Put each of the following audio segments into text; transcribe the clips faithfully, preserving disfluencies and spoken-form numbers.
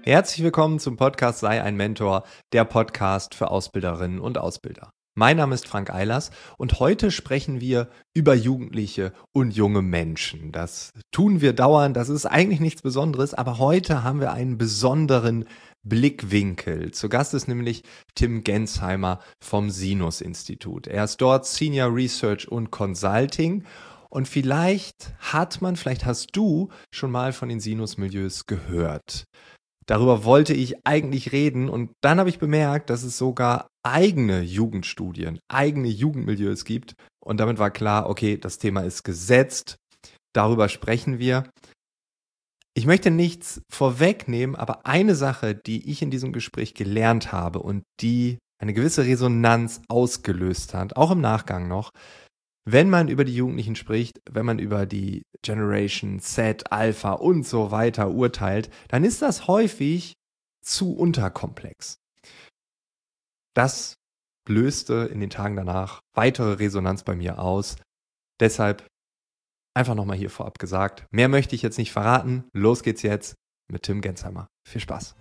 Herzlich willkommen zum Podcast Sei ein Mentor, der Podcast für Ausbilderinnen und Ausbilder. Mein Name ist Frank Eilers und heute sprechen wir über Jugendliche und junge Menschen. Das tun wir dauernd, das ist eigentlich nichts Besonderes, aber heute haben wir einen besonderen Blickwinkel. Zu Gast ist nämlich Tim Gensheimer vom Sinus-Institut. Er ist dort Senior Research und Consulting. Und vielleicht hat man, vielleicht hast du schon mal von den Sinus-Milieus gehört. Darüber wollte ich eigentlich reden und dann habe ich bemerkt, dass es sogar eigene Jugendstudien, eigene Jugendmilieus gibt. Und damit war klar, okay, das Thema ist gesetzt, darüber sprechen wir. Ich möchte nichts vorwegnehmen, aber eine Sache, die ich in diesem Gespräch gelernt habe und die eine gewisse Resonanz ausgelöst hat, auch im Nachgang noch, wenn man über die Jugendlichen spricht, wenn man über die Generation Z, Alpha und so weiter urteilt, dann ist das häufig zu unterkomplex. Das löste in den Tagen danach weitere Resonanz bei mir aus. Deshalb einfach nochmal hier vorab gesagt, mehr möchte ich jetzt nicht verraten. Los geht's jetzt mit Tim Gensheimer. Viel Spaß.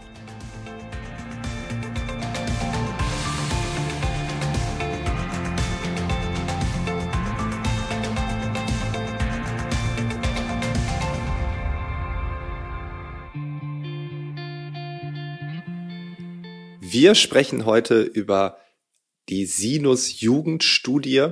Wir sprechen heute über die Sinus-Jugendstudie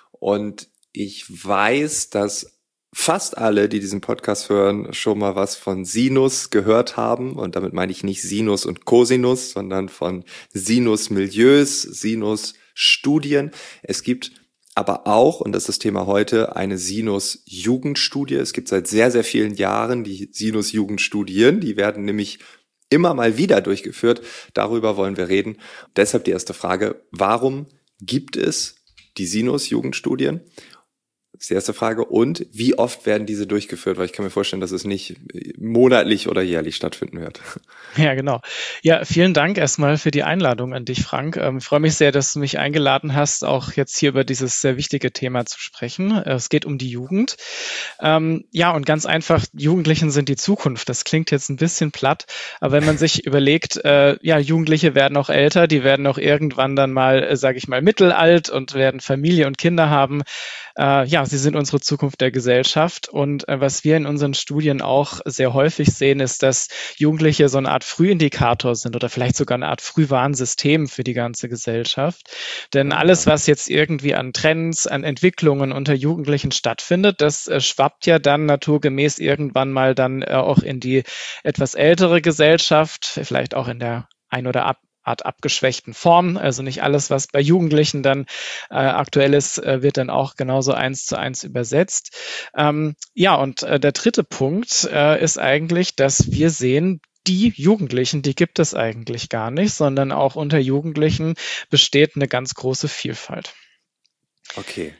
und ich weiß, dass fast alle, die diesen Podcast hören, schon mal was von Sinus gehört haben und damit meine ich nicht Sinus und Cosinus, sondern von Sinus-Milieus, Sinus-Studien. Es gibt aber auch, und das ist das Thema heute, eine Sinus-Jugendstudie. Es gibt seit sehr, sehr vielen Jahren die Sinus-Jugendstudien, die werden nämlich immer mal wieder durchgeführt. Darüber wollen wir reden. Deshalb die erste Frage, warum gibt es die Sinus-Jugendstudien? Das ist die erste Frage. Und wie oft werden diese durchgeführt? Weil ich kann mir vorstellen, dass es nicht monatlich oder jährlich stattfinden wird. Ja, genau. Ja, vielen Dank erstmal für die Einladung an dich, Frank. Ähm, ich freue mich sehr, dass du mich eingeladen hast, auch jetzt hier über dieses sehr wichtige Thema zu sprechen. Es geht um die Jugend. Ähm, ja, und ganz einfach, Jugendlichen sind die Zukunft. Das klingt jetzt ein bisschen platt, aber wenn man sich überlegt, äh, ja, Jugendliche werden auch älter, die werden auch irgendwann dann mal, äh, sage ich mal, mittelalt und werden Familie und Kinder haben. Äh, ja, sie sind unsere Zukunft der Gesellschaft. Und äh, was wir in unseren Studien auch sehr häufig sehen, ist, dass Jugendliche so eine Art Frühindikator sind oder vielleicht sogar eine Art Frühwarnsystem für die ganze Gesellschaft. Denn alles, was jetzt irgendwie an Trends, an Entwicklungen unter Jugendlichen stattfindet, das äh, schwappt ja dann naturgemäß irgendwann mal dann äh, auch in die etwas ältere Gesellschaft, vielleicht auch in der ein oder ab Art abgeschwächten Form. Also nicht alles, was bei Jugendlichen dann äh, aktuell ist, äh, wird dann auch genauso eins zu eins übersetzt. Ähm, ja, und äh, der dritte Punkt äh, ist eigentlich, dass wir sehen, die Jugendlichen, die gibt es eigentlich gar nicht, sondern auch unter Jugendlichen besteht eine ganz große Vielfalt. Okay.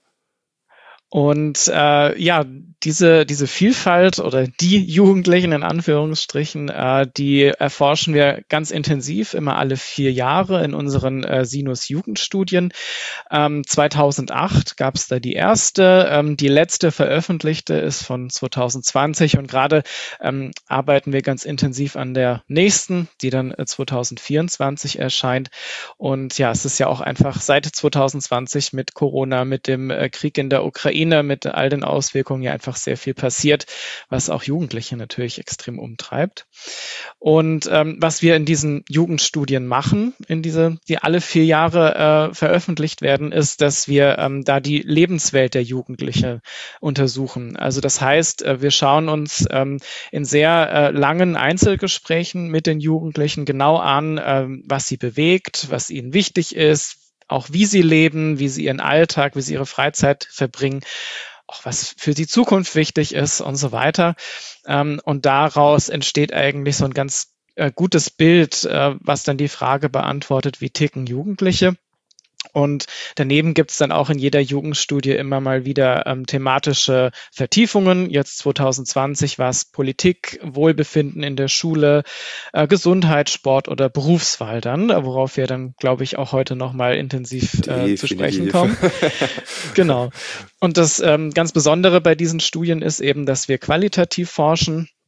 Und äh, ja, diese diese Vielfalt oder die Jugendlichen in Anführungsstrichen, äh, die erforschen wir ganz intensiv immer alle vier Jahre in unseren äh, Sinus-Jugendstudien. Ähm, zweitausendacht gab es da die erste, ähm, die letzte veröffentlichte ist von zweitausendzwanzig und gerade ähm, arbeiten wir ganz intensiv an der nächsten, die dann äh, zweitausendvierundzwanzig erscheint. Und ja, es ist ja auch einfach seit zweitausendzwanzig mit Corona, mit dem äh, Krieg in der Ukraine, mit all den Auswirkungen ja einfach sehr viel passiert, was auch Jugendliche natürlich extrem umtreibt. Und ähm, was wir in diesen Jugendstudien machen, in diese, die alle vier Jahre äh, veröffentlicht werden, ist, dass wir ähm, da die Lebenswelt der Jugendlichen untersuchen. Also das heißt, äh, wir schauen uns ähm, in sehr äh, langen Einzelgesprächen mit den Jugendlichen genau an, äh, was sie bewegt, was ihnen wichtig ist, auch wie sie leben, wie sie ihren Alltag, wie sie ihre Freizeit verbringen, auch was für die Zukunft wichtig ist und so weiter. Und daraus entsteht eigentlich so ein ganz gutes Bild, was dann die Frage beantwortet, wie ticken Jugendliche. Und daneben gibt es dann auch in jeder Jugendstudie immer mal wieder ähm, thematische Vertiefungen. Jetzt zweitausendzwanzig war es Politik, Wohlbefinden in der Schule, äh, Gesundheit, Sport oder Berufswahl dann, worauf wir dann, glaube ich, auch heute nochmal intensiv äh, zu sprechen kommen. Genau. Und das ähm, ganz Besondere bei diesen Studien ist eben, dass wir qualitativ forschen.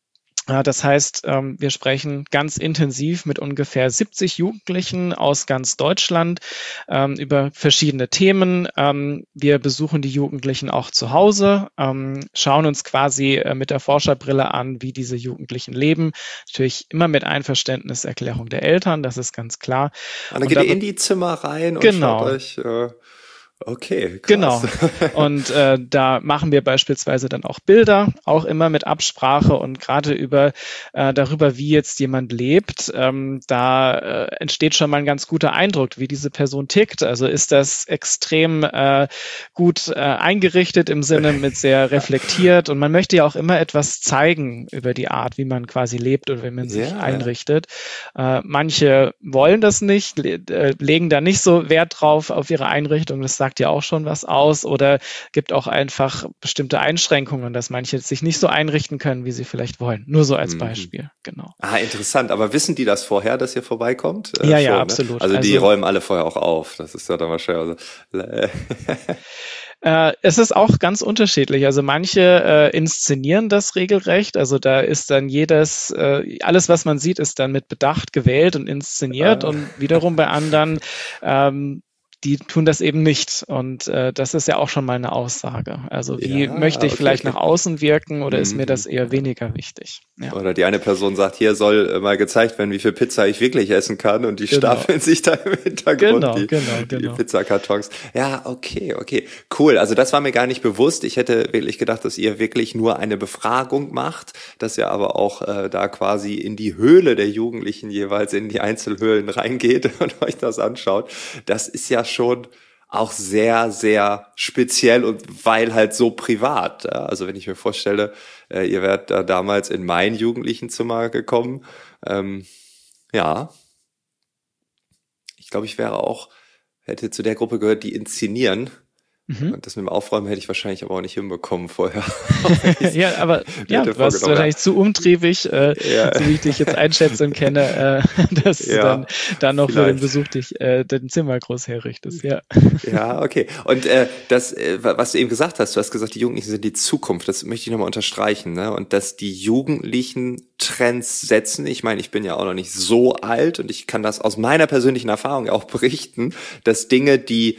Das heißt, wir sprechen ganz intensiv mit ungefähr siebzig Jugendlichen aus ganz Deutschland über verschiedene Themen. Wir besuchen die Jugendlichen auch zu Hause, schauen uns quasi mit der Forscherbrille an, wie diese Jugendlichen leben. Natürlich immer mit Einverständniserklärung der Eltern, das ist ganz klar. Und dann geht ihr in die Zimmer rein und genau. schaut euch... Äh Okay, krass. Genau. Und äh, da machen wir beispielsweise dann auch Bilder, auch immer mit Absprache und gerade über äh, darüber, wie jetzt jemand lebt, ähm, da äh, entsteht schon mal ein ganz guter Eindruck, wie diese Person tickt. Also ist das extrem äh, gut äh, eingerichtet im Sinne mit sehr reflektiert und man möchte ja auch immer etwas zeigen über die Art, wie man quasi lebt oder wie man sich Ja. einrichtet. Äh, manche wollen das nicht, le- äh, legen da nicht so Wert drauf auf ihre Einrichtung. Das sagt ja auch schon was aus oder gibt auch einfach bestimmte Einschränkungen, dass manche sich nicht so einrichten können, wie sie vielleicht wollen. Nur so als Mhm. Beispiel, genau. Ah, interessant. Aber wissen die das vorher, dass ihr vorbeikommt? Äh, Ja, schon, ja, ne? absolut. Also die Also- räumen alle vorher auch auf. Das ist ja dann wahrscheinlich... Also, äh, Äh, es ist auch ganz unterschiedlich. Also manche äh, inszenieren das regelrecht. Also da ist dann jedes, äh, alles, was man sieht, ist dann mit Bedacht gewählt und inszeniert. Ah. Und wiederum bei anderen, ähm, die tun das eben nicht. Und äh, das ist ja auch schon mal eine Aussage. Also wie Ja, möchte ich okay, vielleicht okay. nach außen wirken oder ist mir Mhm. das eher weniger wichtig? Ja. Oder die eine Person sagt, hier soll äh, mal gezeigt werden, wie viel Pizza ich wirklich essen kann und die Genau. stapeln sich da im Hintergrund Genau, die, genau, die genau. Pizzakartons. Ja, okay, okay. Cool. Also das war mir gar nicht bewusst. Ich hätte wirklich gedacht, dass ihr wirklich nur eine Befragung macht, dass ihr aber auch äh, da quasi in die Höhle der Jugendlichen jeweils in die Einzelhöhlen reingeht und euch das anschaut. Das ist ja schon auch sehr, sehr speziell und weil halt so privat. Ja? Also wenn ich mir vorstelle, äh, ihr wärt da damals in mein Jugendlichenzimmer gekommen, ähm, ja, ich glaube, ich wäre auch, hätte zu der Gruppe gehört, die inszenieren. Mhm. Und das mit dem Aufräumen hätte ich wahrscheinlich aber auch nicht hinbekommen vorher. Ja, aber ja, hätte du warst vorgenommen, wahrscheinlich zu umtriebig, äh, Ja. so wie ich dich jetzt einschätze und kenne, äh, dass du Ja, dann, dann noch für den vielleicht. Besuch dich äh, dein Zimmer groß herrichtest. Ja. Ja, okay. Und äh, das, äh, was du eben gesagt hast, du hast gesagt, die Jugendlichen sind die Zukunft. Das möchte ich nochmal unterstreichen, ne? Und dass die Jugendlichen Trends setzen. Ich meine, ich bin ja auch noch nicht so alt und ich kann das aus meiner persönlichen Erfahrung auch berichten, dass Dinge, die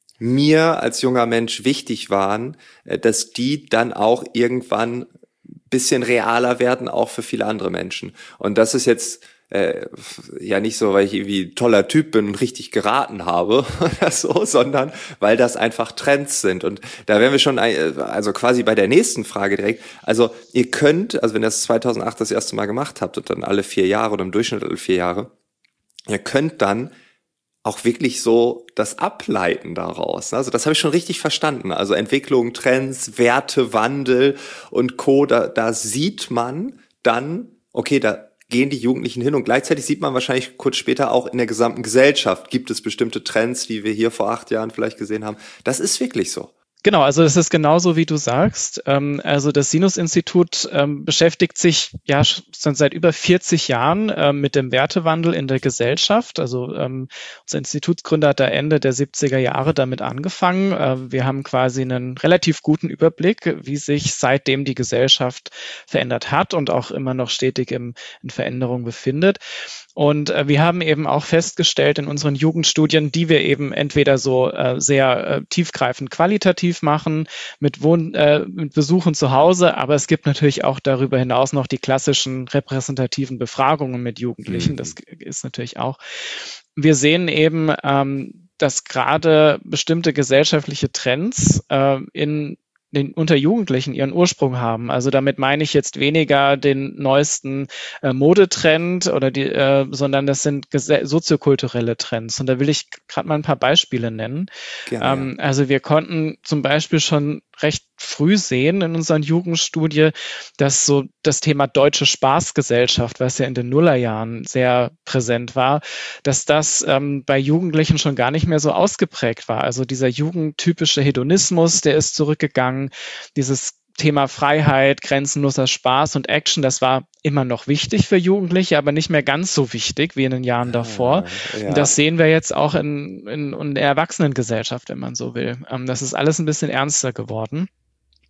mir als junger Mensch wichtig waren, äh, dass die dann auch irgendwann bisschen realer werden, auch für viele andere Menschen. Und das ist jetzt äh, ja nicht so, weil ich irgendwie ein toller Typ bin und richtig geraten habe oder so, sondern weil das einfach Trends sind. Und da wären wir schon, ein, also quasi bei der nächsten Frage direkt. Also ihr könnt, also wenn ihr das zweitausendacht das erste Mal gemacht habt und dann alle vier Jahre oder im Durchschnitt alle vier Jahre, ihr könnt dann auch wirklich so das ableiten daraus. Also das habe ich schon richtig verstanden. Also Entwicklung, Trends, Werte, Wandel und Co. Da, da sieht man dann, okay, da gehen die Jugendlichen hin und gleichzeitig sieht man wahrscheinlich kurz später auch in der gesamten Gesellschaft, gibt es bestimmte Trends, die wir hier vor acht Jahren vielleicht gesehen haben. Das ist wirklich so. Genau, also das ist genauso, wie du sagst. Ähm, also das Sinus-Institut ähm, beschäftigt sich ja schon seit über vierzig Jahren ähm, mit dem Wertewandel in der Gesellschaft. Also ähm, unser Institutsgründer hat da Ende der siebziger Jahre damit angefangen. Äh, wir haben quasi einen relativ guten Überblick, wie sich seitdem die Gesellschaft verändert hat und auch immer noch stetig im, in Veränderung befindet. Und äh, wir haben eben auch festgestellt in unseren Jugendstudien, die wir eben entweder so äh, sehr äh, tiefgreifend qualitativ machen, mit, Wohn äh, mit Besuchen zu Hause, aber es gibt natürlich auch darüber hinaus noch die klassischen repräsentativen Befragungen mit Jugendlichen. Mhm. Das ist natürlich auch. Wir sehen eben, ähm, dass gerade bestimmte gesellschaftliche Trends äh, in den unter Jugendlichen ihren Ursprung haben. Also damit meine ich jetzt weniger den neuesten äh, Modetrend oder die, äh, sondern das sind soziokulturelle Trends. Und da will ich gerade mal ein paar Beispiele nennen. Gerne, ähm, ja. Also wir konnten zum Beispiel schon recht früh sehen in unseren Jugendstudie, dass so das Thema deutsche Spaßgesellschaft, was ja in den Nullerjahren sehr präsent war, dass das ähm, bei Jugendlichen schon gar nicht mehr so ausgeprägt war. Also dieser jugendtypische Hedonismus, der ist zurückgegangen. Dieses Thema Freiheit, grenzenloser Spaß und Action, das war immer noch wichtig für Jugendliche, aber nicht mehr ganz so wichtig wie in den Jahren davor. Ja. Das sehen wir jetzt auch in, in, in der Erwachsenengesellschaft, wenn man so will. Ähm, das ist alles ein bisschen ernster geworden.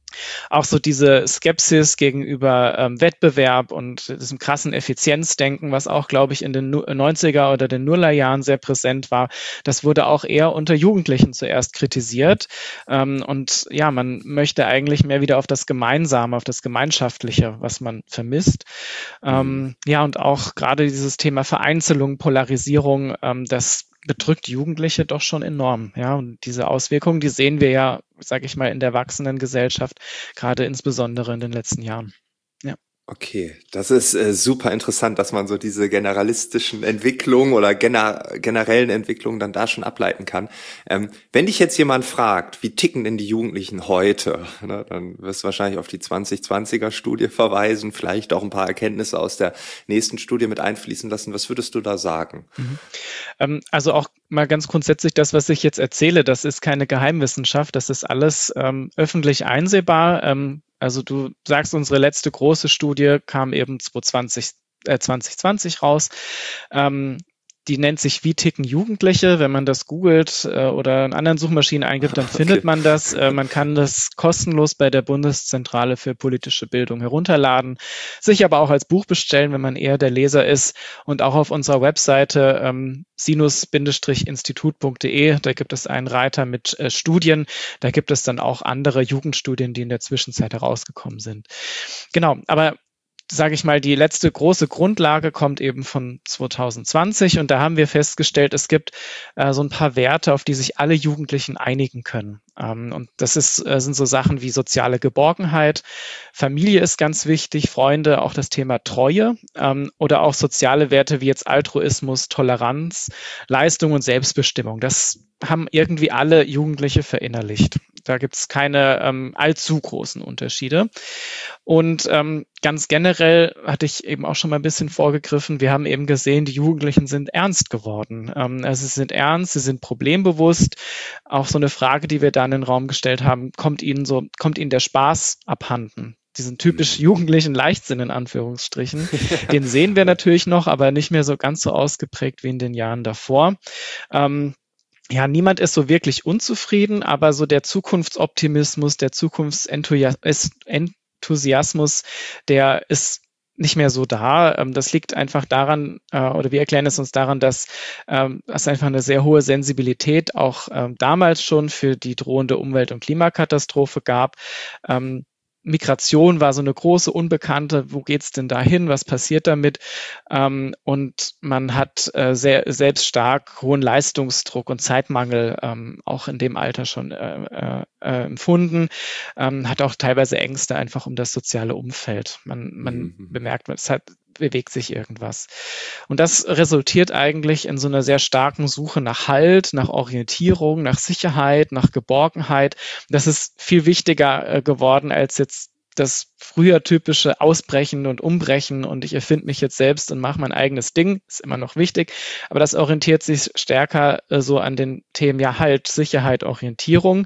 Auch so diese Skepsis gegenüber ähm, Wettbewerb und diesem krassen Effizienzdenken, was auch, glaube ich, in den neunziger oder den Nullerjahren sehr präsent war, das wurde auch eher unter Jugendlichen zuerst kritisiert. Ähm, und ja, man möchte eigentlich mehr wieder auf das Gemeinsame, auf das Gemeinschaftliche, was man vermisst. Mhm. Ähm, ja, und auch gerade dieses Thema Vereinzelung, Polarisierung, ähm, das bedrückt Jugendliche doch schon enorm. Ja, und diese Auswirkungen, die sehen wir ja, sage ich mal, in der wachsenden Gesellschaft, gerade insbesondere in den letzten Jahren. Ja. Okay, das ist äh, super interessant, dass man so diese generalistischen Entwicklungen oder gener generellen Entwicklungen dann da schon ableiten kann. Ähm, wenn dich jetzt jemand fragt, wie ticken denn die Jugendlichen heute, ne, dann wirst du wahrscheinlich auf die zwanzig zwanziger Studie verweisen, vielleicht auch ein paar Erkenntnisse aus der nächsten Studie mit einfließen lassen. Was würdest du da sagen? Mhm. Ähm, also auch mal ganz grundsätzlich, das, was ich jetzt erzähle, das ist keine Geheimwissenschaft, das ist alles ähm, öffentlich einsehbar. Ähm, Also du sagst, unsere letzte große Studie kam eben zwanzig zwanzig raus. Ähm, die nennt sich Wie ticken Jugendliche? Wenn man das googelt äh, oder in anderen Suchmaschinen eingibt, dann okay. findet man das. Äh, man kann das kostenlos bei der Bundeszentrale für politische Bildung herunterladen, sich aber auch als Buch bestellen, wenn man eher der Leser ist. Und auch auf unserer Webseite ähm, sinus institut punkt de, da gibt es einen Reiter mit äh, Studien. Da gibt es dann auch andere Jugendstudien, die in der Zwischenzeit herausgekommen sind. Genau, aber sage ich mal, die letzte große Grundlage kommt eben von zwanzig zwanzig und da haben wir festgestellt, es gibt äh, so ein paar Werte, auf die sich alle Jugendlichen einigen können. Ähm, und das ist, äh, sind so Sachen wie soziale Geborgenheit, Familie ist ganz wichtig, Freunde, auch das Thema Treue ähm, oder auch soziale Werte wie jetzt Altruismus, Toleranz, Leistung und Selbstbestimmung. Das haben irgendwie alle Jugendliche verinnerlicht. Da gibt es keine ähm, allzu großen Unterschiede. Und ähm, ganz generell hatte ich eben auch schon mal ein bisschen vorgegriffen. Wir haben eben gesehen, die Jugendlichen sind ernst geworden. Ähm, also sie sind ernst, sie sind problembewusst. Auch so eine Frage, die wir da in den Raum gestellt haben, kommt ihnen so, kommt ihnen der Spaß abhanden? Diesen typisch jugendlichen Leichtsinn in Anführungsstrichen, den sehen wir natürlich noch, aber nicht mehr so ganz so ausgeprägt wie in den Jahren davor. Ähm, Ja, niemand ist so wirklich unzufrieden, aber so der Zukunftsoptimismus, der Zukunftsenthusiasmus, der ist nicht mehr so da. Das liegt einfach daran, oder wir erklären es uns daran, dass es einfach eine sehr hohe Sensibilität auch damals schon für die drohende Umwelt- und Klimakatastrophe gab. Migration war so eine große Unbekannte. Wo geht's denn da hin? Was passiert damit? Ähm, und man hat äh, sehr, selbst stark hohen Leistungsdruck und Zeitmangel ähm, auch in dem Alter schon äh, äh, empfunden. Ähm, hat auch teilweise Ängste einfach um das soziale Umfeld. Man, man mhm. bemerkt, es hat bewegt sich irgendwas. Und das resultiert eigentlich in so einer sehr starken Suche nach Halt, nach Orientierung, nach Sicherheit, nach Geborgenheit. Das ist viel wichtiger äh, geworden als jetzt das früher typische Ausbrechen und Umbrechen und ich erfinde mich jetzt selbst und mache mein eigenes Ding, ist immer noch wichtig, aber das orientiert sich stärker äh, so an den Themen ja Halt, Sicherheit, Orientierung.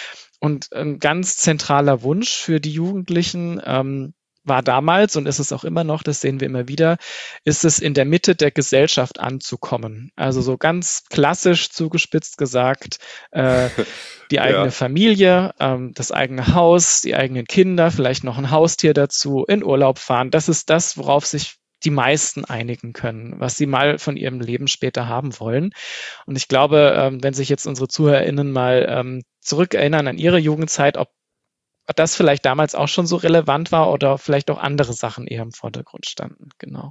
Und ein ganz zentraler Wunsch für die Jugendlichen ähm, war damals und ist es auch immer noch, das sehen wir immer wieder, ist es in der Mitte der Gesellschaft anzukommen. Also so ganz klassisch zugespitzt gesagt, äh, die eigene ja. Familie, ähm, das eigene Haus, die eigenen Kinder, vielleicht noch ein Haustier dazu, in Urlaub fahren. Das ist das, worauf sich die meisten einigen können, was sie mal von ihrem Leben später haben wollen. Und ich glaube, ähm, wenn sich jetzt unsere ZuhörerInnen mal ähm, zurückerinnern an ihre Jugendzeit, ob das vielleicht damals auch schon so relevant war oder vielleicht auch andere Sachen eher im Vordergrund standen. Genau.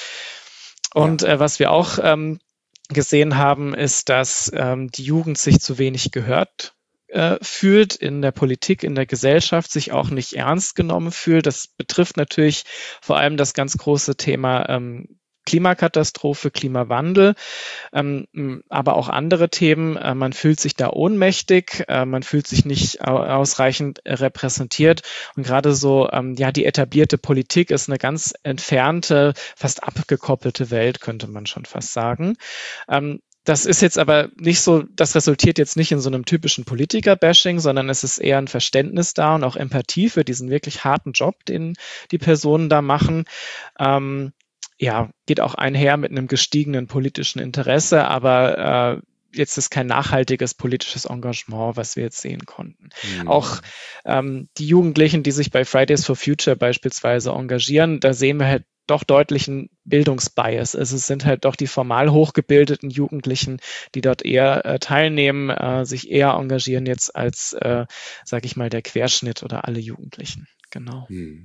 Und ja. äh, was wir auch ähm, gesehen haben, ist, dass ähm, die Jugend sich zu wenig gehört äh, fühlt in der Politik, in der Gesellschaft, sich auch nicht ernst genommen fühlt. Das betrifft natürlich vor allem das ganz große Thema ähm, Klimakatastrophe, Klimawandel, ähm, aber auch andere Themen. Äh, man fühlt sich da ohnmächtig, äh, man fühlt sich nicht au- ausreichend repräsentiert und gerade so, ähm, ja, die etablierte Politik ist eine ganz entfernte, fast abgekoppelte Welt, könnte man schon fast sagen. Ähm, Das ist jetzt aber nicht so, das resultiert jetzt nicht in so einem typischen Politiker-Bashing, sondern es ist eher ein Verständnis da und auch Empathie für diesen wirklich harten Job, den die Personen da machen. Ähm, ja, geht auch einher mit einem gestiegenen politischen Interesse, aber äh, jetzt ist kein nachhaltiges politisches Engagement, was wir jetzt sehen konnten. Mhm. Auch ähm, die Jugendlichen, die sich bei Fridays for Future beispielsweise engagieren, da sehen wir halt doch deutlichen Bildungsbias. Also es sind halt doch die formal hochgebildeten Jugendlichen, die dort eher äh, teilnehmen, äh, sich eher engagieren jetzt als, äh, sage ich mal, der Querschnitt oder alle Jugendlichen. Genau.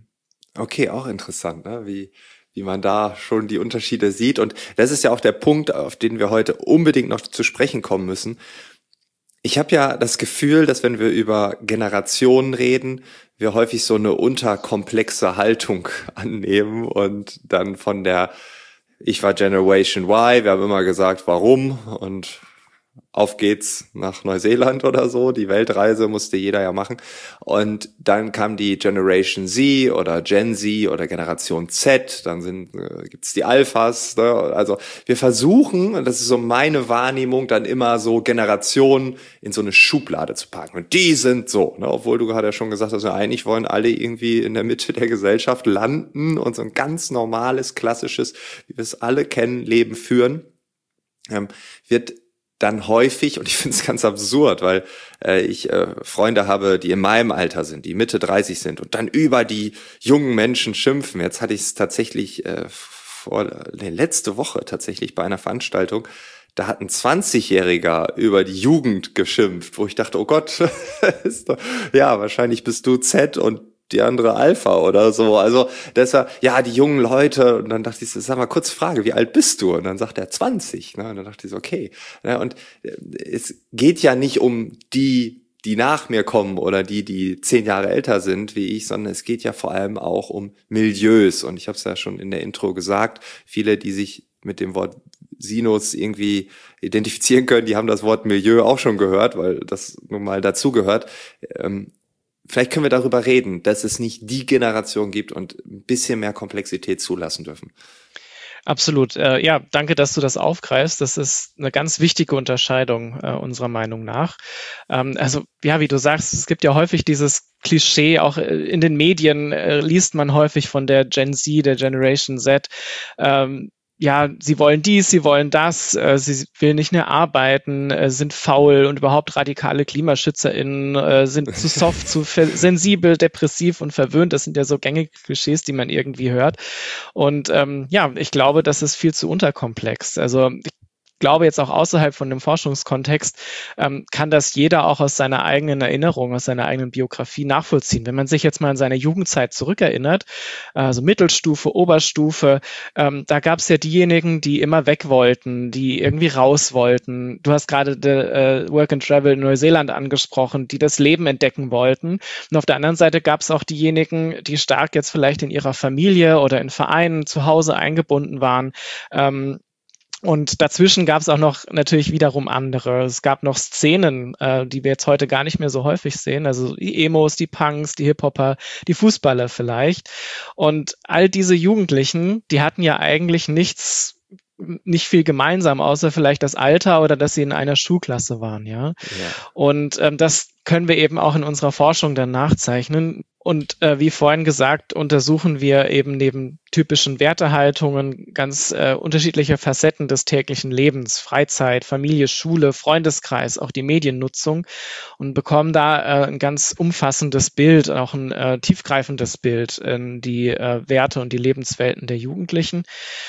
Okay, auch interessant, ne? Wie wie man da schon die Unterschiede sieht. Und das ist ja auch der Punkt, auf den wir heute unbedingt noch zu sprechen kommen müssen. Ich habe ja das Gefühl, dass wenn wir über Generationen reden, wir häufig so eine unterkomplexe Haltung annehmen und dann von der, ich war Generation Y, wir haben immer gesagt, warum, und auf geht's nach Neuseeland oder so. Die Weltreise musste jeder ja machen. Und dann kam die Generation Z oder Gen Z oder Generation Z. Dann sind äh, gibt's die Alphas. Ne? Also wir versuchen, und das ist so meine Wahrnehmung, dann immer so Generationen in so eine Schublade zu packen. Und die sind so, ne? Obwohl du gerade ja schon gesagt hast, ja, eigentlich wollen alle irgendwie in der Mitte der Gesellschaft landen und so ein ganz normales, klassisches, wie wir es alle kennen, Leben führen. Ähm, wird dann häufig, und ich finde es ganz absurd, weil äh, ich äh, Freunde habe, die in meinem Alter sind, die Mitte dreißig sind und dann über die jungen Menschen schimpfen. Jetzt hatte ich es tatsächlich äh, vor nee, letzte Woche tatsächlich bei einer Veranstaltung, da hat ein zwanzigjähriger über die Jugend geschimpft, wo ich dachte, oh Gott, ist doch, ja, wahrscheinlich bist du Z und die andere Alpha oder so. Also deshalb, ja, die jungen Leute. Und dann dachte ich, sag mal kurz Frage, wie alt bist du? Und dann sagt er zwanzig. Ne? Und dann dachte ich so, okay. Ja, und es geht ja nicht um die, die nach mir kommen oder die, die zehn Jahre älter sind wie ich, sondern es geht ja vor allem auch um Milieus. Und ich habe es ja schon in der Intro gesagt, viele, die sich mit dem Wort Sinus irgendwie identifizieren können, die haben das Wort Milieu auch schon gehört, weil das nun mal dazugehört. Ähm, Vielleicht können wir darüber reden, dass es nicht die Generation gibt und ein bisschen mehr Komplexität zulassen dürfen. Absolut. Äh, ja, danke, dass du das aufgreifst. Das ist eine ganz wichtige Unterscheidung äh, unserer Meinung nach. Ähm, also, ja, wie du sagst, es gibt ja häufig dieses Klischee, auch in den Medien äh, liest man häufig von der Gen Z, der Generation Z. Ähm, ja, sie wollen dies, sie wollen das, äh, sie will nicht mehr arbeiten, äh, sind faul und überhaupt radikale KlimaschützerInnen, äh, sind zu soft, zu sensibel, depressiv und verwöhnt. Das sind ja so gängige Klischees, die man irgendwie hört. Und ähm, ja, ich glaube, das ist viel zu unterkomplex. Also ich glaube jetzt auch außerhalb von dem Forschungskontext ähm, kann das jeder auch aus seiner eigenen Erinnerung, aus seiner eigenen Biografie nachvollziehen. Wenn man sich jetzt mal an seine Jugendzeit zurückerinnert, also Mittelstufe, Oberstufe, ähm, da gab es ja diejenigen, die immer weg wollten, die irgendwie raus wollten. Du hast gerade äh, Work and Travel in Neuseeland angesprochen, die das Leben entdecken wollten. Und auf der anderen Seite gab es auch diejenigen, die stark jetzt vielleicht in ihrer Familie oder in Vereinen zu Hause eingebunden waren. Ähm, Und dazwischen gab es auch noch natürlich wiederum andere. Es gab noch Szenen, äh, die wir jetzt heute gar nicht mehr so häufig sehen. Also die Emos, die Punks, die Hip-Hopper, die Fußballer vielleicht. Und all diese Jugendlichen, die hatten ja eigentlich nichts, nicht viel gemeinsam, außer vielleicht das Alter oder dass sie in einer Schulklasse waren, ja. ja. Und ähm, das können wir eben auch in unserer Forschung dann nachzeichnen. Und äh, wie vorhin gesagt, untersuchen wir eben neben typischen Wertehaltungen ganz äh, unterschiedliche Facetten des täglichen Lebens, Freizeit, Familie, Schule, Freundeskreis, auch die Mediennutzung und bekommen da äh, ein ganz umfassendes Bild, auch ein äh, tiefgreifendes Bild in die äh, Werte und die Lebenswelten der Jugendlichen.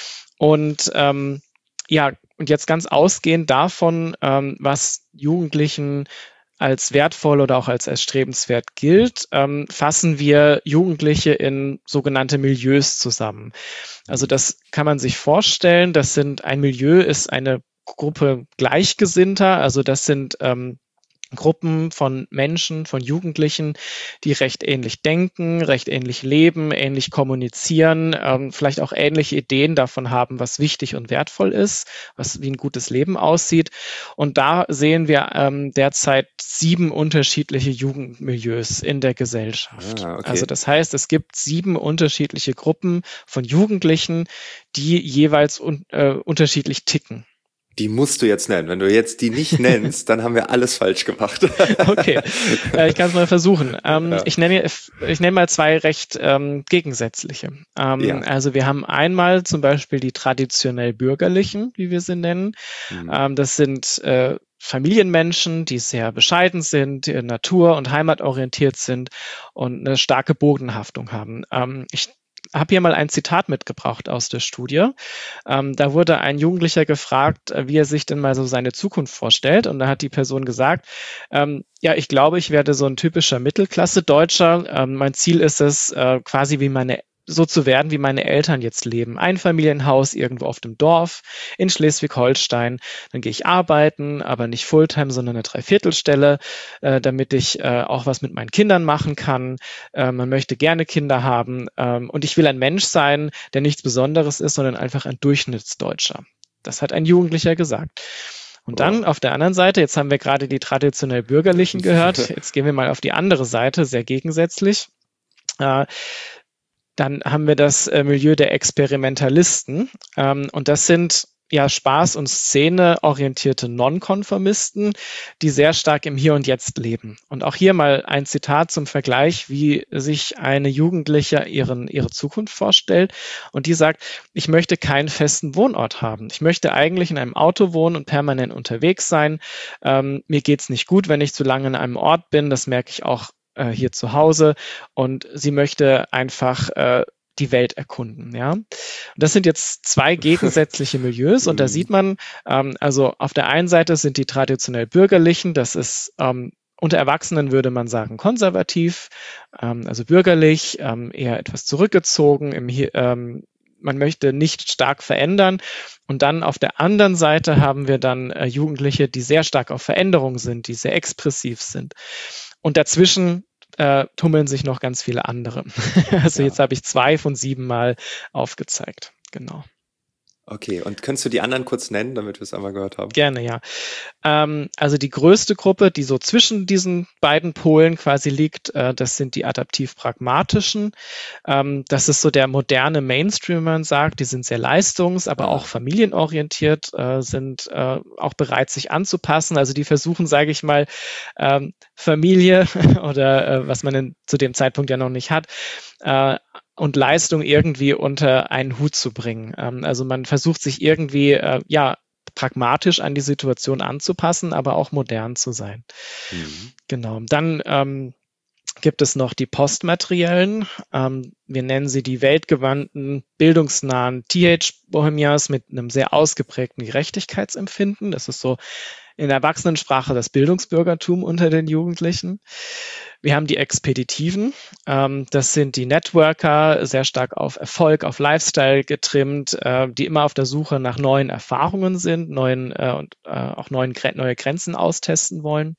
Und ähm, ja, und jetzt ganz ausgehend davon, ähm, was Jugendlichen als wertvoll oder auch als erstrebenswert gilt, ähm, fassen wir Jugendliche in sogenannte Milieus zusammen. Also das kann man sich vorstellen, das sind, ein Milieu ist eine Gruppe Gleichgesinnter, also das sind ähm, Gruppen von Menschen, von Jugendlichen, die recht ähnlich denken, recht ähnlich leben, ähnlich kommunizieren, ähm, vielleicht auch ähnliche Ideen davon haben, was wichtig und wertvoll ist, was wie ein gutes Leben aussieht. Und da sehen wir ähm, derzeit sieben unterschiedliche Jugendmilieus in der Gesellschaft. Ah, okay. Also das heißt, es gibt sieben unterschiedliche Gruppen von Jugendlichen, die jeweils un- äh, unterschiedlich ticken. Die musst du jetzt nennen. Wenn du jetzt die nicht nennst, dann haben wir alles falsch gemacht. Okay, äh, ich kann es mal versuchen. Ähm, ja. Ich nenne ich nenne mal zwei recht ähm, gegensätzliche. Ähm, ja. Also wir haben einmal zum Beispiel die traditionell bürgerlichen, wie wir sie nennen. Mhm. Ähm, das sind äh, Familienmenschen, die sehr bescheiden sind, die natur- und heimatorientiert sind und eine starke Bodenhaftung haben. Ähm, ich habe hier mal ein Zitat mitgebracht aus der Studie. Ähm, da wurde ein Jugendlicher gefragt, äh, wie er sich denn mal so seine Zukunft vorstellt. Und da hat die Person gesagt, ähm, ja, ich glaube, ich werde so ein typischer Mittelklasse-Deutscher. Ähm, mein Ziel ist es, äh, quasi wie meine so zu werden, wie meine Eltern jetzt leben. Einfamilienhaus irgendwo auf dem Dorf in Schleswig-Holstein. Dann gehe ich arbeiten, aber nicht Fulltime, sondern eine Dreiviertelstelle, äh, damit ich äh, auch was mit meinen Kindern machen kann. Äh, man möchte gerne Kinder haben. Ähm, und ich will ein Mensch sein, der nichts Besonderes ist, sondern einfach ein Durchschnittsdeutscher. Das hat ein Jugendlicher gesagt. Und dann auf der anderen Seite, jetzt haben wir gerade die traditionell Bürgerlichen gehört, jetzt gehen wir mal auf die andere Seite, sehr gegensätzlich. Äh, Dann haben wir das äh, Milieu der Experimentalisten. Ähm, und das sind ja Spaß- und Szene-orientierte Nonkonformisten, die sehr stark im Hier und Jetzt leben. Und auch hier mal ein Zitat zum Vergleich, wie sich eine Jugendliche ihren, ihre Zukunft vorstellt. Und die sagt, ich möchte keinen festen Wohnort haben. Ich möchte eigentlich in einem Auto wohnen und permanent unterwegs sein. Ähm, mir geht's nicht gut, wenn ich zu lange in einem Ort bin. Das merke ich auch hier zu Hause, und sie möchte einfach äh, die Welt erkunden. Ja, und das sind jetzt zwei gegensätzliche Milieus, und da sieht man, ähm, also auf der einen Seite sind die traditionell Bürgerlichen, das ist ähm, unter Erwachsenen würde man sagen konservativ, ähm, also bürgerlich, ähm, eher etwas zurückgezogen, im, ähm, man möchte nicht stark verändern. Und dann auf der anderen Seite haben wir dann äh, Jugendliche, die sehr stark auf Veränderung sind, die sehr expressiv sind. Und dazwischen äh, tummeln sich noch ganz viele andere. Also ja. Jetzt habe ich zwei von sieben Mal aufgezeigt. Genau. Okay, und könntest du die anderen kurz nennen, damit wir es einmal gehört haben? Gerne, ja. Ähm, also die größte Gruppe, die so zwischen diesen beiden Polen quasi liegt, äh, das sind die adaptiv-pragmatischen. Ähm, das ist so der moderne Mainstream, man sagt. Die sind sehr leistungs-, aber ja. auch familienorientiert, äh, sind äh, auch bereit, sich anzupassen. Also die versuchen, sage ich mal, ähm, Familie oder äh, was man in, zu dem Zeitpunkt ja noch nicht hat, äh, und Leistung irgendwie unter einen Hut zu bringen. Ähm, also man versucht sich irgendwie, äh, ja, pragmatisch an die Situation anzupassen, aber auch modern zu sein. Mhm. Genau. Dann ähm, gibt es noch die Postmateriellen. Ähm, wir nennen sie die weltgewandten, bildungsnahen Teenage-Bohemians mit einem sehr ausgeprägten Gerechtigkeitsempfinden. Das ist so in der Erwachsenensprache das Bildungsbürgertum unter den Jugendlichen. Wir haben die Expeditiven. Ähm, das sind die Networker, sehr stark auf Erfolg, auf Lifestyle getrimmt, äh, die immer auf der Suche nach neuen Erfahrungen sind, neuen äh, und äh, auch neuen, neue Grenzen austesten wollen.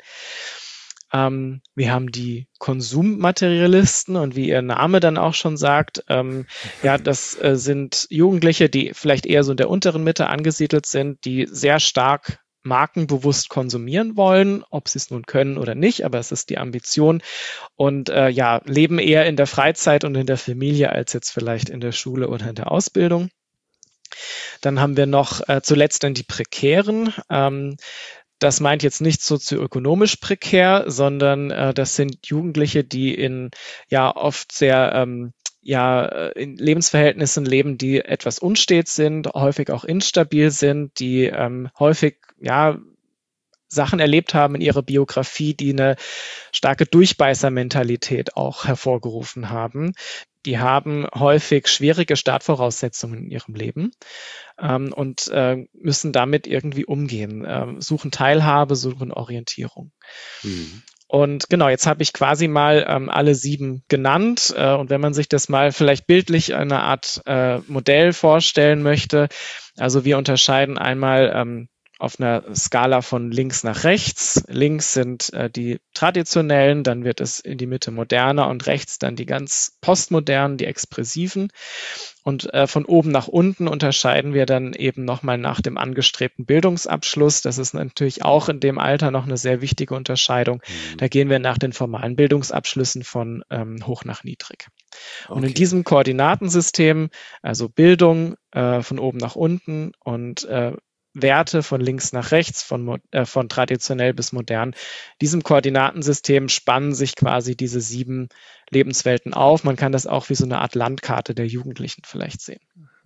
Ähm, wir haben die Konsummaterialisten, und wie ihr Name dann auch schon sagt, ähm, ja, das äh, sind Jugendliche, die vielleicht eher so in der unteren Mitte angesiedelt sind, die sehr stark markenbewusst konsumieren wollen, ob sie es nun können oder nicht, aber es ist die Ambition, und äh, ja, leben eher in der Freizeit und in der Familie als jetzt vielleicht in der Schule oder in der Ausbildung. Dann haben wir noch äh, zuletzt dann die Prekären. Ähm, Das meint jetzt nicht sozioökonomisch prekär, sondern äh, das sind Jugendliche, die in ja oft sehr ähm, ja in Lebensverhältnissen leben, die etwas unstet sind, häufig auch instabil sind, die ähm, häufig ja Sachen erlebt haben in ihrer Biografie, die eine starke Durchbeißermentalität auch hervorgerufen haben. Die haben häufig schwierige Startvoraussetzungen in ihrem Leben ähm, und äh, müssen damit irgendwie umgehen, äh, suchen Teilhabe, suchen Orientierung. Mhm. Und genau, jetzt habe ich quasi mal ähm, alle sieben genannt. Äh, und wenn man sich das mal vielleicht bildlich eine Art äh, Modell vorstellen möchte, also wir unterscheiden einmal ähm, auf einer Skala von links nach rechts. Links sind äh, die traditionellen, dann wird es in die Mitte moderner, und rechts dann die ganz postmodernen, die expressiven. Und äh, von oben nach unten unterscheiden wir dann eben nochmal nach dem angestrebten Bildungsabschluss. Das ist natürlich auch in dem Alter noch eine sehr wichtige Unterscheidung. Mhm. Da gehen wir nach den formalen Bildungsabschlüssen von ähm, hoch nach niedrig. Okay. Und in diesem Koordinatensystem, also Bildung äh, von oben nach unten und äh, Werte von links nach rechts, von, äh, von traditionell bis modern. Diesem Koordinatensystem spannen sich quasi diese sieben Lebenswelten auf. Man kann das auch wie so eine Art Landkarte der Jugendlichen vielleicht sehen.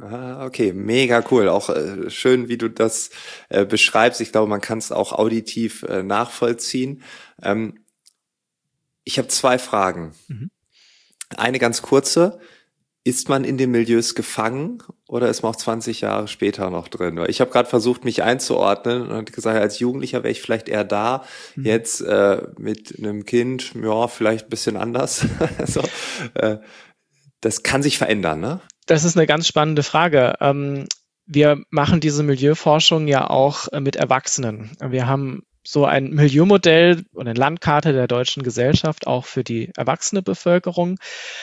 Ah, okay, mega cool. Auch äh, schön, wie du das äh, beschreibst. Ich glaube, man kann es auch auditiv äh, nachvollziehen. Ähm, ich habe zwei Fragen. Mhm. Eine ganz kurze. Ist man in den Milieus gefangen oder ist man auch zwanzig Jahre später noch drin? Weil ich habe gerade versucht, mich einzuordnen und gesagt, als Jugendlicher wäre ich vielleicht eher da. Mhm. Jetzt äh, mit einem Kind, ja, vielleicht ein bisschen anders. Also, äh, das kann sich verändern, ne? Das ist eine ganz spannende Frage. Ähm, wir machen diese Milieuforschung ja auch äh, mit Erwachsenen. Wir haben so ein Milieumodell und eine Landkarte der deutschen Gesellschaft auch für die erwachsene Bevölkerung.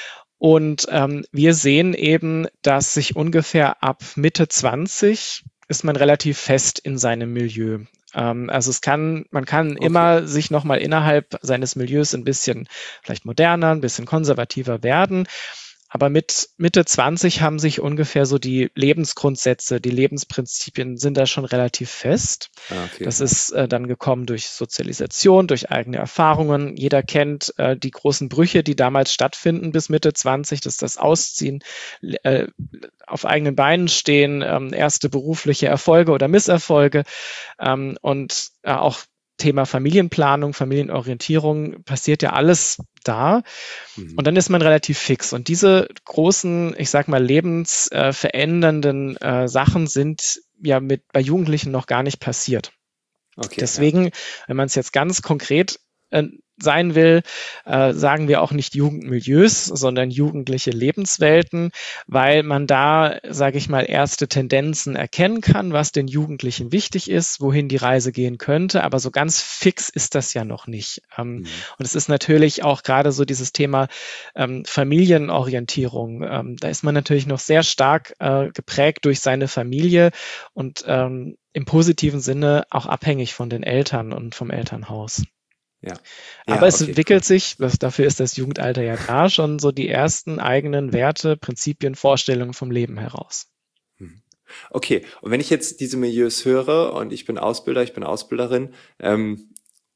Und ähm, wir sehen eben, dass sich ungefähr ab Mitte zwanzig ist man relativ fest in seinem Milieu. Ähm, also es kann, man kann Okay. immer sich nochmal innerhalb seines Milieus ein bisschen vielleicht moderner, ein bisschen konservativer werden. Aber mit Mitte zwanzig haben sich ungefähr so die Lebensgrundsätze, die Lebensprinzipien sind da schon relativ fest. Ah, okay, Das ja. ist äh, dann gekommen durch Sozialisation, durch eigene Erfahrungen. Jeder kennt äh, die großen Brüche, die damals stattfinden bis Mitte zwanzig. Das ist das Ausziehen, äh, auf eigenen Beinen stehen, ähm, erste berufliche Erfolge oder Misserfolge ähm, und äh, auch Thema Familienplanung, Familienorientierung passiert ja alles da. Mhm. Und dann ist man relativ fix. Und diese großen, ich sag mal, lebensverändernden äh, Sachen sind ja mit bei Jugendlichen noch gar nicht passiert. Okay, Deswegen, ja. wenn man es jetzt ganz konkret äh, sein will, äh, sagen wir auch nicht Jugendmilieus, sondern jugendliche Lebenswelten, weil man da, sage ich mal, erste Tendenzen erkennen kann, was den Jugendlichen wichtig ist, wohin die Reise gehen könnte. Aber so ganz fix ist das ja noch nicht. Ähm, Mhm. Und es ist natürlich auch gerade so dieses Thema ähm, Familienorientierung. Ähm, da ist man natürlich noch sehr stark äh, geprägt durch seine Familie und ähm, im positiven Sinne auch abhängig von den Eltern und vom Elternhaus. Ja. Aber Ja, es okay, entwickelt cool. sich, das, dafür ist das Jugendalter ja da, schon so die ersten eigenen Werte, Prinzipien, Vorstellungen vom Leben heraus. Mhm. Okay, und wenn ich jetzt diese Milieus höre und ich bin Ausbilder, ich bin Ausbilderin, ähm,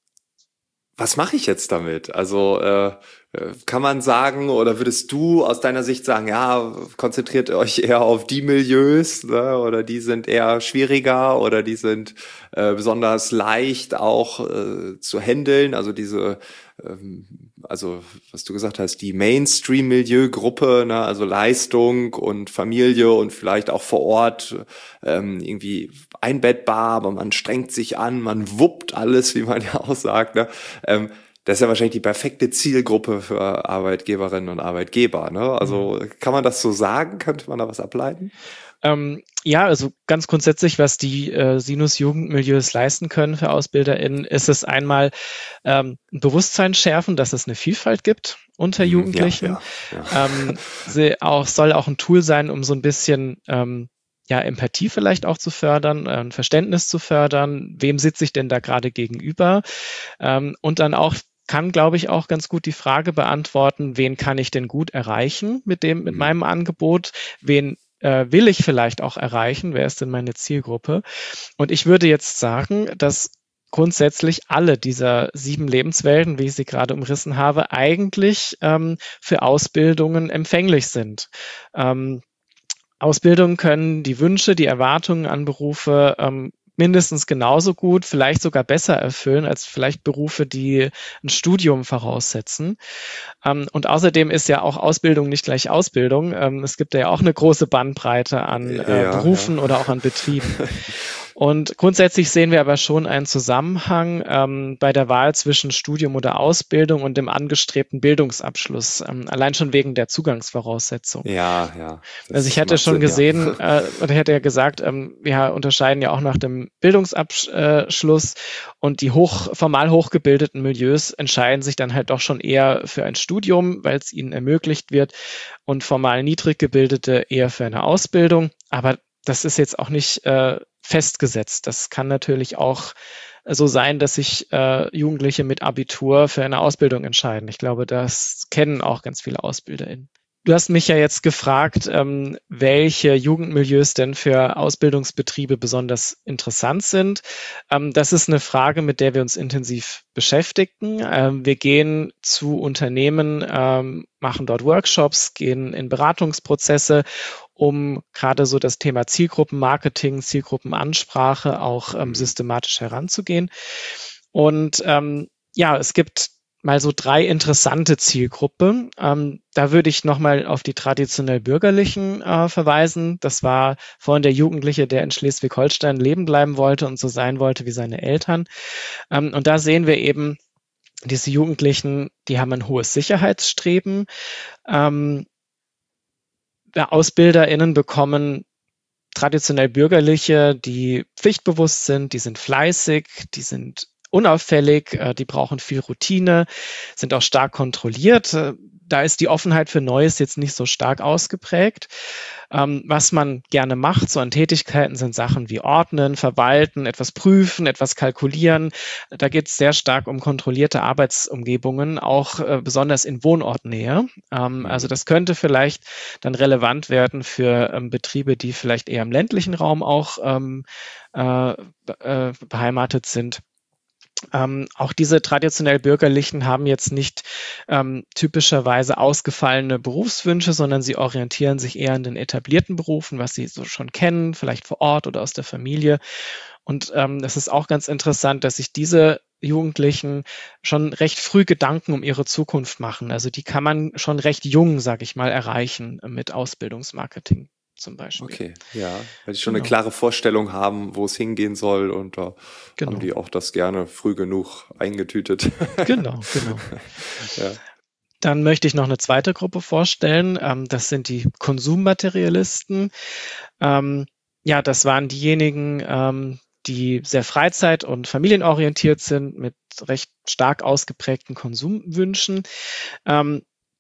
was mache ich jetzt damit? Also äh, äh, kann man sagen, oder würdest du aus deiner Sicht sagen, ja, konzentriert euch eher auf die Milieus, ne, oder die sind eher schwieriger oder die sind äh, besonders leicht auch äh, zu handeln, also diese, ähm, also was du gesagt hast, die Mainstream-Milieu-Gruppe, ne, also Leistung und Familie und vielleicht auch vor Ort ähm, irgendwie einbettbar, aber man strengt sich an, man wuppt alles, wie man ja auch sagt, ne? Ähm, das ist ja wahrscheinlich die perfekte Zielgruppe für Arbeitgeberinnen und Arbeitgeber, ne? Also kann man das so sagen? Könnte man da was ableiten? Ähm, ja, also ganz grundsätzlich, was die äh, Sinus-Jugendmilieus leisten können für AusbilderInnen, ist es einmal ähm, ein Bewusstsein schärfen, dass es eine Vielfalt gibt unter Mhm, Jugendlichen. ja, ja, ja. Ähm, sie auch, soll auch ein Tool sein, um so ein bisschen ähm, ja, Empathie vielleicht auch zu fördern, äh, ein Verständnis zu fördern. Wem sitze ich denn da gerade gegenüber? Ähm, und dann auch kann, glaube ich, auch ganz gut die Frage beantworten, wen kann ich denn gut erreichen mit dem, mit Mhm. meinem Angebot? Wen äh, will ich vielleicht auch erreichen? Wer ist denn meine Zielgruppe? Und ich würde jetzt sagen, dass grundsätzlich alle dieser sieben Lebenswelten, wie ich sie gerade umrissen habe, eigentlich ähm, für Ausbildungen empfänglich sind. Ähm, Ausbildungen können die Wünsche, die Erwartungen an Berufe ähm, mindestens genauso gut, vielleicht sogar besser erfüllen als vielleicht Berufe, die ein Studium voraussetzen. Ähm, und außerdem ist ja auch Ausbildung nicht gleich Ausbildung. Ähm, es gibt ja auch eine große Bandbreite an äh, Ja, Berufen ja. oder auch an Betrieben. Und grundsätzlich sehen wir aber schon einen Zusammenhang ähm, bei der Wahl zwischen Studium oder Ausbildung und dem angestrebten Bildungsabschluss, ähm, allein schon wegen der Zugangsvoraussetzungen. Ja, ja. Das Also ich hatte macht schon Sinn, ja. gesehen, äh, oder ich hatte ja gesagt, ähm, wir unterscheiden ja auch nach dem Bildungsabschluss und die hoch, formal hochgebildeten Milieus entscheiden sich dann halt doch schon eher für ein Studium, weil es ihnen ermöglicht wird, und formal niedrig gebildete eher für eine Ausbildung. Aber das ist jetzt auch nicht äh, festgesetzt. Das kann natürlich auch so sein, dass sich äh, Jugendliche mit Abitur für eine Ausbildung entscheiden. Ich glaube, das kennen auch ganz viele AusbilderInnen. Du hast mich ja jetzt gefragt, ähm, welche Jugendmilieus denn für Ausbildungsbetriebe besonders interessant sind. Ähm, das ist eine Frage, mit der wir uns intensiv beschäftigen. Ähm, wir gehen zu Unternehmen, ähm, machen dort Workshops, gehen in Beratungsprozesse, um gerade so das Thema Zielgruppenmarketing, Zielgruppenansprache auch ähm, systematisch heranzugehen. Und ähm, ja, es gibt mal so drei interessante Zielgruppen. Ähm, da würde ich nochmal auf die traditionell Bürgerlichen äh, verweisen. Das war vorhin der Jugendliche, der in Schleswig-Holstein leben bleiben wollte und so sein wollte wie seine Eltern. Ähm, und da sehen wir eben, diese Jugendlichen, die haben ein hohes Sicherheitsstreben. Ähm, AusbilderInnen bekommen traditionell Bürgerliche, die pflichtbewusst sind, die sind fleißig, die sind unauffällig, äh, die brauchen viel Routine, sind auch stark kontrolliert. Äh, da ist die Offenheit für Neues jetzt nicht so stark ausgeprägt. Ähm, was man gerne macht, so an Tätigkeiten, sind Sachen wie Ordnen, Verwalten, etwas prüfen, etwas kalkulieren. Da geht es sehr stark um kontrollierte Arbeitsumgebungen, auch äh, besonders in Wohnortnähe. Ähm, mhm. Also das könnte vielleicht dann relevant werden für ähm, Betriebe, die vielleicht eher im ländlichen Raum auch ähm, äh, äh, beheimatet sind. Ähm, auch diese traditionell Bürgerlichen haben jetzt nicht ähm, typischerweise ausgefallene Berufswünsche, sondern sie orientieren sich eher an den etablierten Berufen, was sie so schon kennen, vielleicht vor Ort oder aus der Familie. Und ähm, das ist auch ganz interessant, dass sich diese Jugendlichen schon recht früh Gedanken um ihre Zukunft machen. Also die kann man schon recht jung, sage ich mal, erreichen mit Ausbildungsmarketing zum Beispiel. Okay, ja, weil die schon Genau. eine klare Vorstellung haben, wo es hingehen soll, und da Genau. haben die auch das gerne früh genug eingetütet. Genau, genau. Ja. Dann möchte ich noch eine zweite Gruppe vorstellen. Ähm, das sind die Konsummaterialisten. Ähm, ja, das waren diejenigen, ähm, die sehr freizeit- und familienorientiert sind, mit recht stark ausgeprägten Konsumwünschen. Ähm,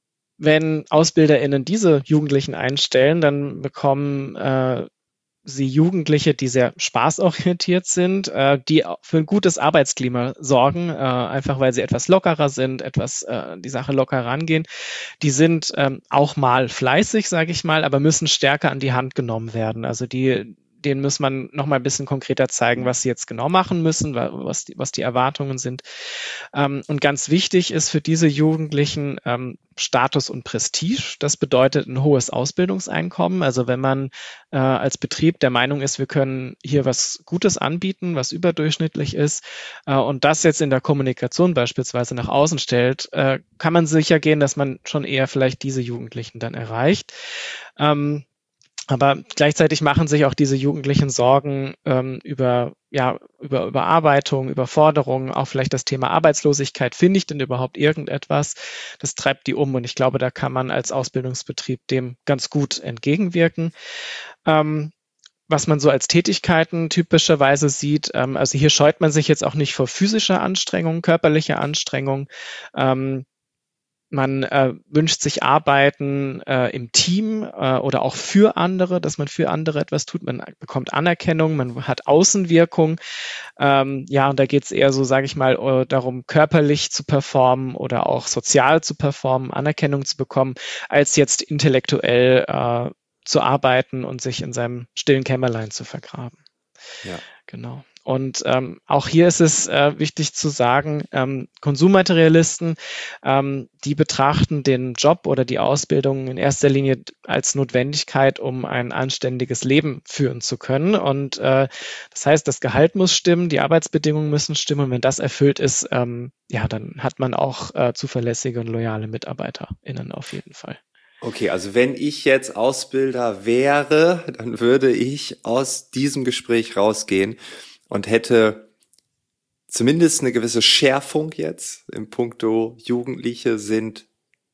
wenn AusbilderInnen diese Jugendlichen einstellen, dann bekommen äh, sie Jugendliche, die sehr spaßorientiert sind, äh, die für ein gutes Arbeitsklima sorgen, äh, einfach weil sie etwas lockerer sind, etwas äh, die Sache locker rangehen. Die sind ähm, auch mal fleißig, sage ich mal, aber müssen stärker an die Hand genommen werden. Also die denen muss man noch mal ein bisschen konkreter zeigen, was sie jetzt genau machen müssen, was die, was die Erwartungen sind. Ähm, und ganz wichtig ist für diese Jugendlichen ähm, Status und Prestige. Das bedeutet ein hohes Ausbildungseinkommen. Also wenn man äh, als Betrieb der Meinung ist, wir können hier was Gutes anbieten, was überdurchschnittlich ist, äh, und das jetzt in der Kommunikation beispielsweise nach außen stellt, äh, kann man sicher gehen, dass man schon eher vielleicht diese Jugendlichen dann erreicht. Ähm, Aber gleichzeitig machen sich auch diese Jugendlichen Sorgen ähm, über, ja, über Überarbeitung, Überforderung, auch vielleicht das Thema Arbeitslosigkeit. Finde ich denn überhaupt irgendetwas? Das treibt die um, und ich glaube, da kann man als Ausbildungsbetrieb dem ganz gut entgegenwirken. Ähm, was man so als Tätigkeiten typischerweise sieht, ähm, also hier scheut man sich jetzt auch nicht vor physischer Anstrengung, körperlicher Anstrengung. Ähm, Man äh, wünscht sich Arbeiten äh, im Team äh, oder auch für andere, dass man für andere etwas tut. Man bekommt Anerkennung, man hat Außenwirkung. Ähm, ja, und da geht es eher so, sage ich mal, äh, darum, körperlich zu performen oder auch sozial zu performen, Anerkennung zu bekommen, als jetzt intellektuell äh, zu arbeiten und sich in seinem stillen Kämmerlein zu vergraben. Ja. Genau. Und ähm, auch hier ist es äh, wichtig zu sagen, ähm, Konsummaterialisten, ähm, die betrachten den Job oder die Ausbildung in erster Linie als Notwendigkeit, um ein anständiges Leben führen zu können. Und äh, das heißt, das Gehalt muss stimmen, die Arbeitsbedingungen müssen stimmen. Und wenn das erfüllt ist, ähm, ja, dann hat man auch äh, zuverlässige und loyale MitarbeiterInnen auf jeden Fall. Okay, also wenn ich jetzt Ausbilder wäre, dann würde ich aus diesem Gespräch rausgehen und hätte zumindest eine gewisse Schärfung jetzt im Punkto Jugendliche sind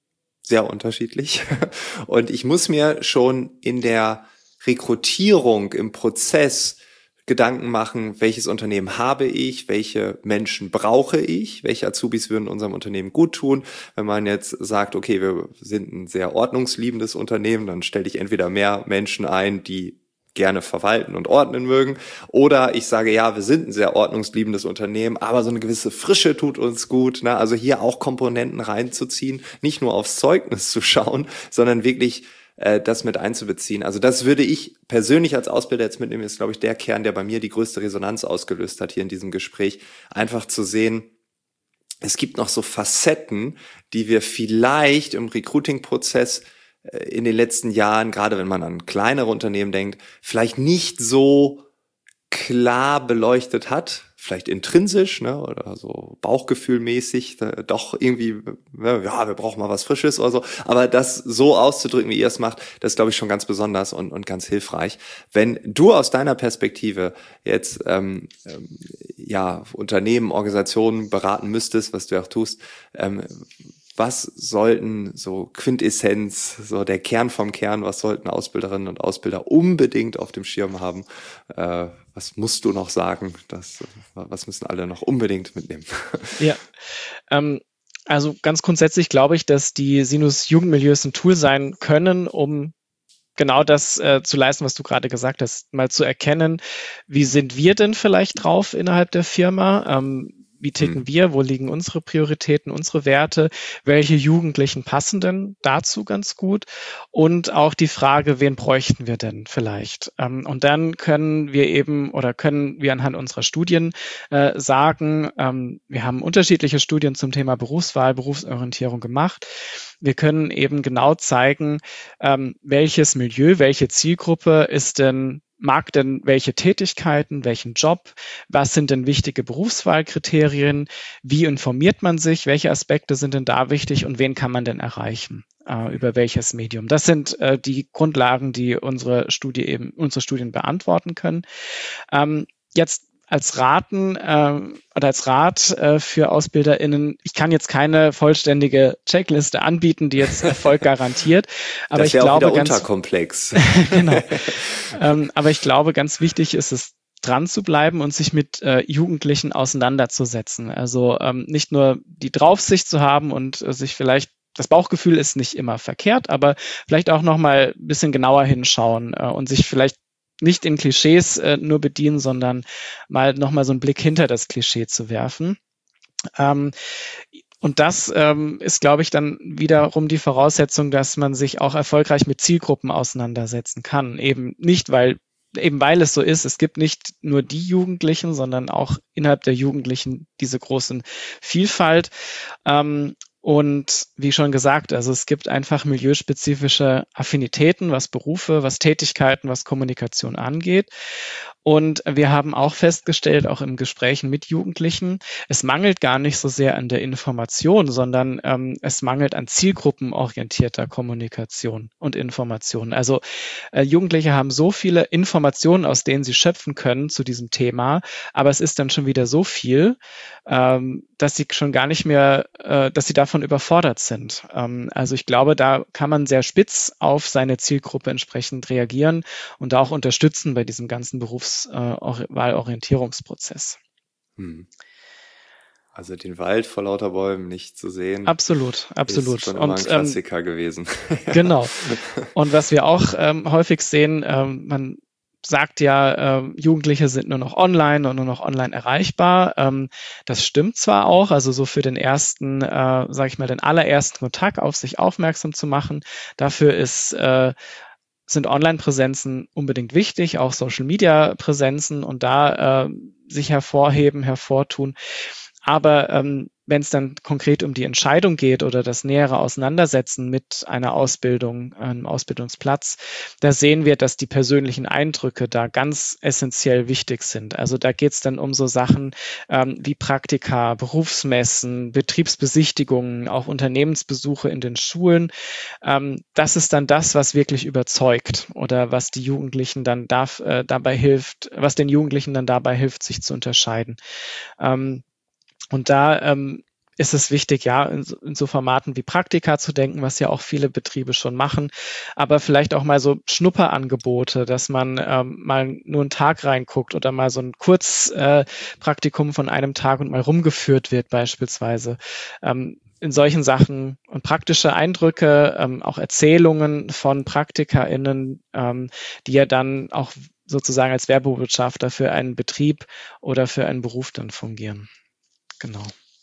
sehr unterschiedlich. Und ich muss mir schon in der Rekrutierung, im Prozess Gedanken machen, welches Unternehmen habe ich, welche Menschen brauche ich, welche Azubis würden unserem Unternehmen gut tun. Wenn man jetzt sagt, okay, wir sind ein sehr ordnungsliebendes Unternehmen, dann stelle ich entweder mehr Menschen ein, die gerne verwalten und ordnen mögen, oder ich sage, ja, wir sind ein sehr ordnungsliebendes Unternehmen, aber so eine gewisse Frische tut uns gut, ne? Also hier auch Komponenten reinzuziehen, nicht nur aufs Zeugnis zu schauen, sondern wirklich äh, das mit einzubeziehen. Also das würde ich persönlich als Ausbilder jetzt mitnehmen, ist, glaube ich, der Kern, der bei mir die größte Resonanz ausgelöst hat hier in diesem Gespräch, einfach zu sehen, es gibt noch so Facetten, die wir vielleicht im Recruiting-Prozess in den letzten Jahren, gerade wenn man an kleinere Unternehmen denkt, vielleicht nicht so klar beleuchtet hat, vielleicht intrinsisch, ne, oder so bauchgefühlmäßig, da, doch irgendwie, ja, wir brauchen mal was Frisches oder so, aber das so auszudrücken, wie ihr es macht, das ist, glaube ich, schon ganz besonders und, und ganz hilfreich. Wenn du aus deiner Perspektive jetzt ähm, ähm, ja Unternehmen, Organisationen beraten müsstest, was du auch tust, ähm, was sollten so Quintessenz, so der Kern vom Kern, was sollten Ausbilderinnen und Ausbilder unbedingt auf dem Schirm haben? Äh, was musst du noch sagen? Das, was müssen alle noch unbedingt mitnehmen? Ja, ähm, also ganz grundsätzlich glaube ich, dass die Sinus Jugendmilieus ein Tool sein können, um genau das äh, zu leisten, was du gerade gesagt hast, mal zu erkennen, wie sind wir denn vielleicht drauf innerhalb der Firma? Ähm, Wie ticken wir? Wo liegen unsere Prioritäten, unsere Werte? Welche Jugendlichen passen denn dazu ganz gut? Und auch die Frage, wen bräuchten wir denn vielleicht? Ähm, und dann können wir eben oder können wir anhand unserer Studien äh, sagen, ähm, wir haben unterschiedliche Studien zum Thema Berufswahl, Berufsorientierung gemacht. Wir können eben genau zeigen, ähm, welches Milieu, welche Zielgruppe ist denn mag denn welche Tätigkeiten, welchen Job, was sind denn wichtige Berufswahlkriterien, wie informiert man sich, welche Aspekte sind denn da wichtig und wen kann man denn erreichen, äh, über welches Medium. Das sind äh, die Grundlagen, die unsere Studie eben, unsere Studien beantworten können. Ähm, jetzt als Raten äh, oder als Rat äh, für AusbilderInnen, ich kann jetzt keine vollständige Checkliste anbieten, die jetzt Erfolg garantiert, aber das ich glaube auch wieder ganz unterkomplex. Genau. ähm, aber ich glaube, ganz wichtig ist es, dran zu bleiben und sich mit äh, Jugendlichen auseinanderzusetzen. Also ähm, nicht nur die Draufsicht zu haben und äh, sich vielleicht das Bauchgefühl ist nicht immer verkehrt, aber vielleicht auch noch mal ein bisschen genauer hinschauen äh, und sich vielleicht nicht in Klischees äh, nur bedienen, sondern mal nochmal so einen Blick hinter das Klischee zu werfen. Ähm, und das ähm, ist, glaube ich, dann wiederum die Voraussetzung, dass man sich auch erfolgreich mit Zielgruppen auseinandersetzen kann. Eben nicht, weil eben weil es so ist, es gibt nicht nur die Jugendlichen, sondern auch innerhalb der Jugendlichen diese große Vielfalt. Ähm, Und wie schon gesagt, also es gibt einfach milieuspezifische Affinitäten, was Berufe, was Tätigkeiten, was Kommunikation angeht. Und wir haben auch festgestellt, auch im Gesprächen mit Jugendlichen, es mangelt gar nicht so sehr an der Information, sondern ähm, es mangelt an zielgruppenorientierter Kommunikation und Information. Also äh, Jugendliche haben so viele Informationen, aus denen sie schöpfen können zu diesem Thema, aber es ist dann schon wieder so viel, ähm, dass sie schon gar nicht mehr, äh, dass sie davon überfordert sind. Ähm, also ich glaube, da kann man sehr spitz auf seine Zielgruppe entsprechend reagieren und auch unterstützen bei diesem ganzen Berufswahlorientierungsprozess. Äh, hm. Also den Wald vor lauter Bäumen nicht zu sehen. Absolut, absolut. Ist schon immer und, ein Klassiker ähm, gewesen. Genau. Und was wir auch ähm, häufig sehen, ähm, man sagt ja, äh, Jugendliche sind nur noch online und nur noch online erreichbar. Ähm, das stimmt zwar auch, also so für den ersten, äh, sage ich mal, den allerersten Kontakt auf sich aufmerksam zu machen. Dafür ist äh, sind Online-Präsenzen unbedingt wichtig, auch Social-Media-Präsenzen und da äh, sich hervorheben, hervortun. Aber ähm, wenn es dann konkret um die Entscheidung geht oder das nähere Auseinandersetzen mit einer Ausbildung, einem Ausbildungsplatz, da sehen wir, dass die persönlichen Eindrücke da ganz essentiell wichtig sind. Also da geht es dann um so Sachen ähm, wie Praktika, Berufsmessen, Betriebsbesichtigungen, auch Unternehmensbesuche in den Schulen. Ähm, das ist dann das, was wirklich überzeugt oder was die Jugendlichen dann darf, äh, dabei hilft, was den Jugendlichen dann dabei hilft, sich zu unterscheiden. Ähm, Und da ähm, ist es wichtig, ja, in so, in so Formaten wie Praktika zu denken, was ja auch viele Betriebe schon machen, aber vielleicht auch mal so Schnupperangebote, dass man ähm, mal nur einen Tag reinguckt oder mal so ein Kurzpraktikum äh, von einem Tag und mal rumgeführt wird beispielsweise. Ähm, in solchen Sachen und praktische Eindrücke, ähm, auch Erzählungen von PraktikerInnen, ähm, die ja dann auch sozusagen als Werbebotschafter für einen Betrieb oder für einen Beruf dann fungieren. Genau.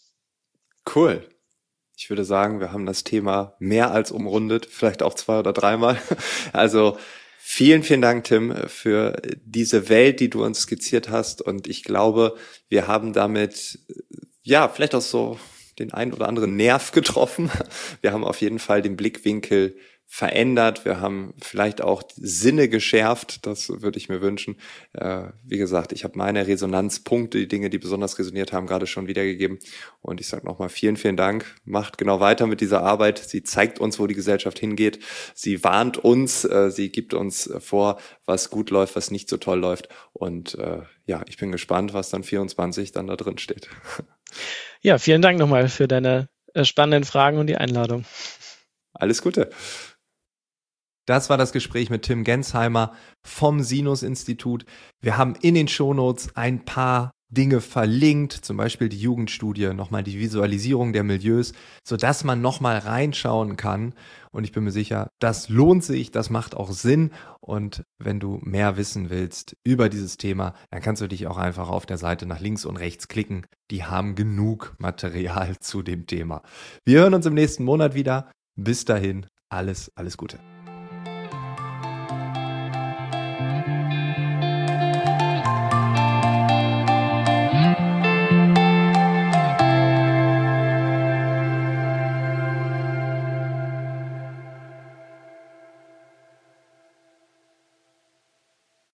Cool. Ich würde sagen, wir haben das Thema mehr als umrundet, vielleicht auch zwei oder dreimal. Also vielen, vielen Dank, Tim, für diese Welt, die du uns skizziert hast. Und ich glaube, wir haben damit, ja, vielleicht auch so den einen oder anderen Nerv getroffen. Wir haben auf jeden Fall den Blickwinkel verändert, wir haben vielleicht auch Sinne geschärft, das würde ich mir wünschen. Äh, wie gesagt, ich habe meine Resonanzpunkte, die Dinge, die besonders resoniert haben, gerade schon wiedergegeben. Und ich sage nochmal vielen, vielen Dank. Macht genau weiter mit dieser Arbeit. Sie zeigt uns, wo die Gesellschaft hingeht. Sie warnt uns, äh, sie gibt uns vor, was gut läuft, was nicht so toll läuft. Und äh, ja, ich bin gespannt, was dann vierundzwanzig dann da drin steht. Ja, vielen Dank nochmal für deine äh, spannenden Fragen und die Einladung. Alles Gute. Das war das Gespräch mit Tim Gensheimer vom Sinus-Institut. Wir haben in den Shownotes ein paar Dinge verlinkt, zum Beispiel die Jugendstudie, nochmal die Visualisierung der Milieus, sodass man nochmal reinschauen kann. Und ich bin mir sicher, das lohnt sich, das macht auch Sinn. Und wenn du mehr wissen willst über dieses Thema, dann kannst du dich auch einfach auf der Seite nach links und rechts klicken. Die haben genug Material zu dem Thema. Wir hören uns im nächsten Monat wieder. Bis dahin, alles, alles Gute.